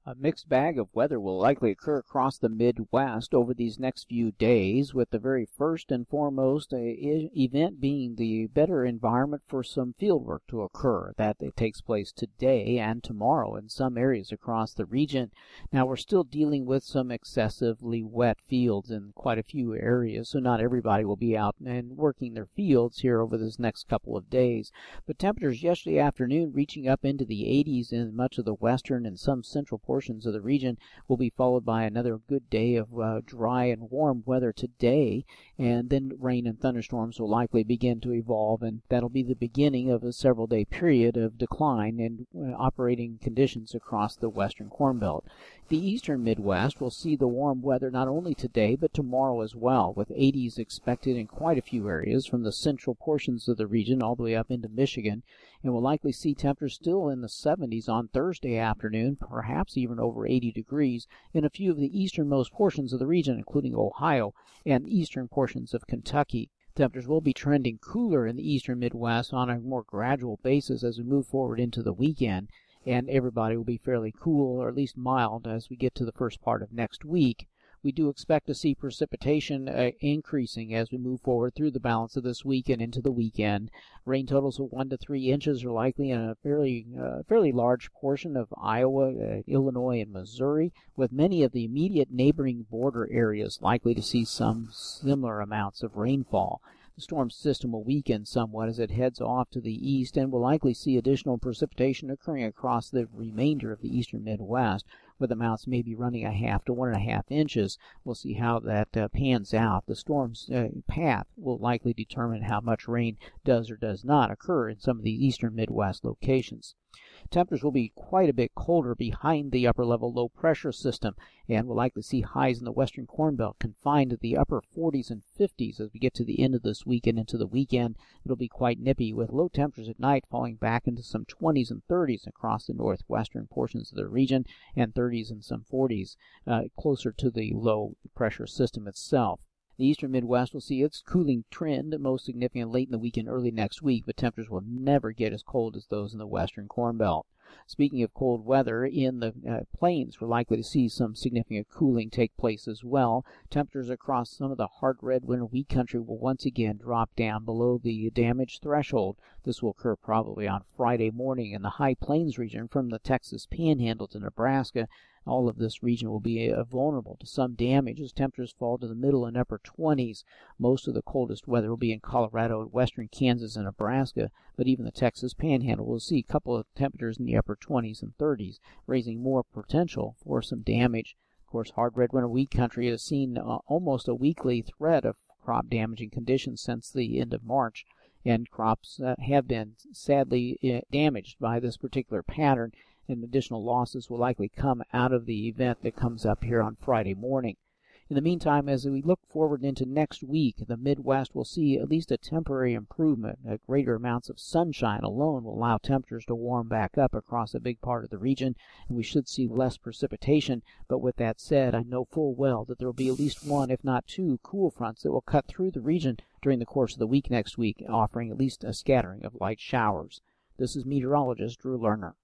A mixed bag of weather will likely occur across the Midwest over these next few days, with the very first and foremost event being the better environment for some field work to occur. That it takes place today and tomorrow in some areas across the region. Now, we're still dealing with some excessively wet fields in quite a few areas, so not everybody will be out and working their fields here over this next couple of days. But temperatures yesterday afternoon reaching up into the 80s in much of the western and some central portions of the region will be followed by another good day of dry and warm weather today, and then rain and thunderstorms will likely begin to evolve, and that'll be the beginning of a several-day period of decline in operating conditions across the western Corn Belt. The eastern Midwest will see the warm weather not only today but tomorrow as well, with 80s expected in quite a few areas from the central portions of the region all the way up into Michigan, and we'll likely see temperatures still in the 70s on Thursday afternoon, perhaps even over 80 degrees in a few of the easternmost portions of the region, including Ohio and eastern portions of Kentucky. Temperatures will be trending cooler in the eastern Midwest on a more gradual basis as we move forward into the weekend, and everybody will be fairly cool, or at least mild, as we get to the first part of next week. We do expect to see precipitation increasing as we move forward through the balance of this week and into the weekend. Rain totals of 1 to 3 inches are likely in a fairly large portion of Iowa, Illinois, and Missouri, with many of the immediate neighboring border areas likely to see some similar amounts of rainfall. The storm system will weaken somewhat as it heads off to the east, and will likely see additional precipitation occurring across the remainder of the eastern Midwest, with amounts maybe running 1/2 to 1.5 inches. We'll see how that pans out. The storm's path will likely determine how much rain does or does not occur in some of the eastern Midwest locations. Temperatures will be quite a bit colder behind the upper-level low-pressure system, and we'll likely see highs in the western Corn Belt confined to the upper 40s and 50s as we get to the end of this week and into the weekend. It'll be quite nippy, with low temperatures at night falling back into some 20s and 30s across the northwestern portions of the region, and 30s and some 40s closer to the low-pressure system itself. The eastern Midwest will see its cooling trend most significant late in the week and early next week, but temperatures will never get as cold as those in the western Corn Belt. Speaking of cold weather, in the plains, we're likely to see some significant cooling take place as well. Temperatures across some of the hard red winter wheat country will once again drop down below the damage threshold. This will occur probably on Friday morning in the high plains region from the Texas Panhandle to Nebraska. All of this region will be vulnerable to some damage as temperatures fall to the middle and upper 20s. Most of the coldest weather will be in Colorado, western Kansas, and Nebraska, but even the Texas Panhandle will see a couple of temperatures in the upper 20s and 30s, raising more potential for some damage. Of course, hard red winter wheat country has seen almost a weekly threat of crop damaging conditions since the end of March, and crops have been sadly damaged by this particular pattern, and additional losses will likely come out of the event that comes up here on Friday morning. In the meantime, as we look forward into next week, the Midwest will see at least a temporary improvement. Greater amounts of sunshine alone will allow temperatures to warm back up across a big part of the region, and we should see less precipitation. But with that said, I know full well that there will be at least one, if not two, cool fronts that will cut through the region during the course of the week next week, offering at least a scattering of light showers. This is meteorologist Drew Lerner.